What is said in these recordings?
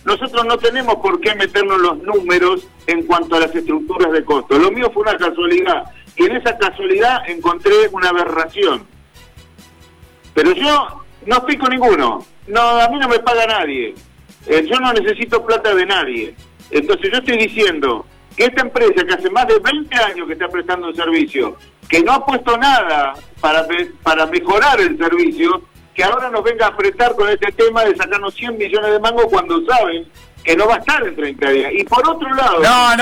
nosotros no tenemos por qué meternos los números en cuanto a las estructuras de costo. Lo mío fue una casualidad, y en esa casualidad encontré una aberración. Pero yo no estoy con ninguno. No, a mí no me paga nadie. Yo no necesito plata de nadie. Entonces yo estoy diciendo que esta empresa que hace más de 20 años que está prestando un servicio, que no ha puesto nada para mejorar el servicio, que ahora nos venga a apretar con este tema de sacarnos 100 millones de mangos cuando saben que no va a estar en 30 días. Y por otro lado...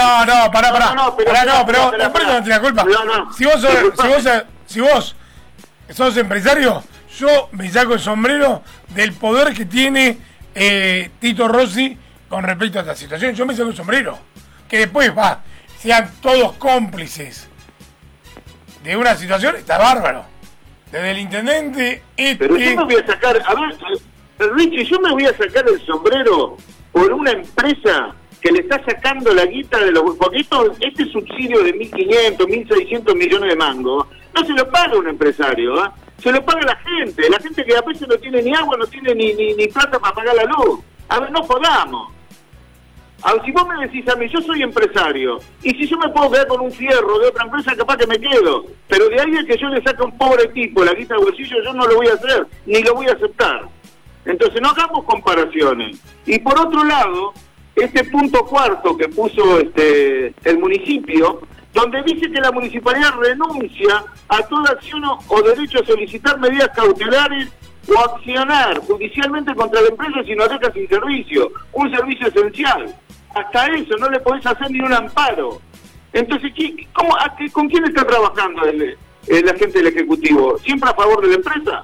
pero la empresa no tiene la culpa. Si vos sos empresario, yo me saco el sombrero del poder que tiene Tito Rossi con respecto a esta situación. Yo me saco el sombrero. Que después sean todos cómplices de una situación, está bárbaro. Desde el intendente... Pero yo me voy a sacar... A ver, Richie, yo me voy a sacar el sombrero por una empresa que le está sacando la guita de los... Porque este subsidio de 1.500, 1.600 millones de mangos, no se lo paga un empresario, ¿eh? Se lo paga la gente que a veces no tiene ni agua, no tiene ni plata para pagar la luz. A ver, no jodamos. A ver, si vos me decís a mí, yo soy empresario, y si yo me puedo quedar con un fierro de otra empresa, capaz que me quedo, pero de ahí a que yo le saque a un pobre tipo la guita de bolsillo, yo no lo voy a hacer, ni lo voy a aceptar. Entonces no hagamos comparaciones. Y por otro lado, este punto cuarto que puso el municipio, donde dice que la municipalidad renuncia a toda acción o derecho a solicitar medidas cautelares o accionar judicialmente contra la empresa si no deja sin servicio, un servicio esencial. Hasta eso no le podés hacer ni un amparo. Entonces, ¿con quién está trabajando la gente del Ejecutivo? ¿Siempre a favor de la empresa?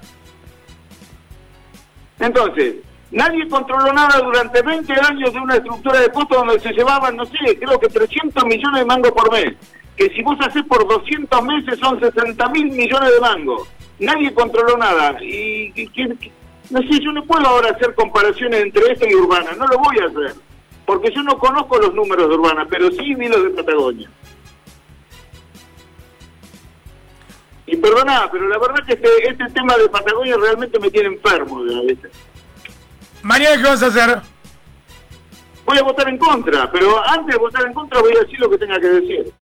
Entonces, nadie controló nada durante 20 años de una estructura de costos donde se llevaban, no sé, creo que 300 millones de mangos por mes. Que si vos hacés por 200 meses son 60.000 millones de mangos. Nadie controló nada. No sé, yo no puedo ahora hacer comparaciones entre esto y Urbana. No lo voy a hacer. Porque yo no conozco los números de Urbana, pero sí vi los de Patagonia. Y perdona, pero la verdad que este tema de Patagonia realmente me tiene enfermo. Mañana, ¿qué vas a hacer? Voy a votar en contra, pero antes de votar en contra voy a decir lo que tenga que decir.